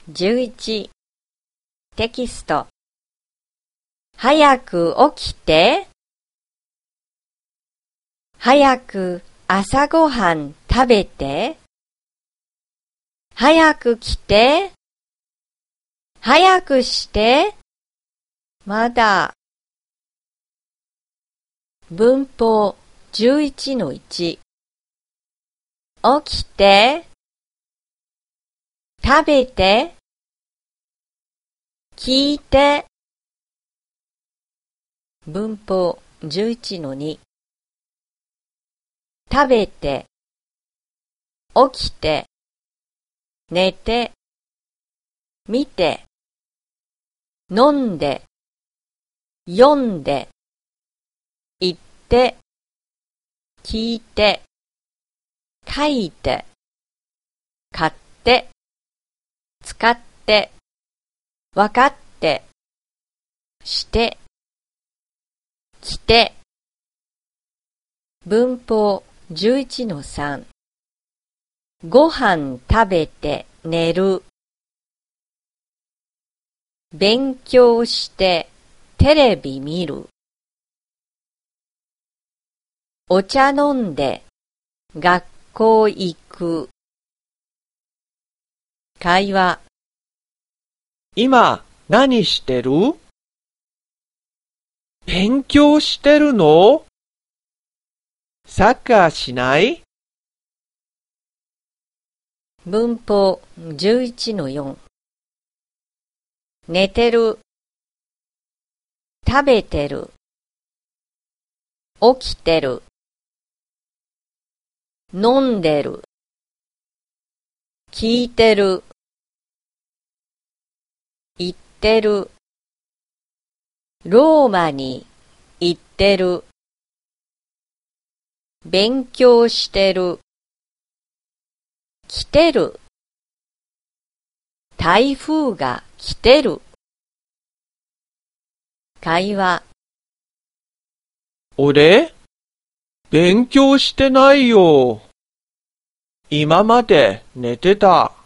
11テキスト。早く起きて。早く朝ごはん食べて。早く来て。早くして。まだ。文法 11-1。起きて。食べて。聞いて。文法 11-2。食べて。起きて。寝て。見て。飲んで。読んで。言って。聞いて。書いて。買って。使って。わかって。して。来て。文法 11-3。ご飯食べて寝る。勉強してテレビ見る。お茶飲んで学校行く。会話。 今何してる？勉強してるの？サッカーしない？ 文法 11-4。寝てる。食べてる。起きてる。飲んでる。聞いてる。言ってる。ローマに行ってる。勉強してる。来てる。台風が来てる。会話。 俺？勉強してないよ。今まで寝てた。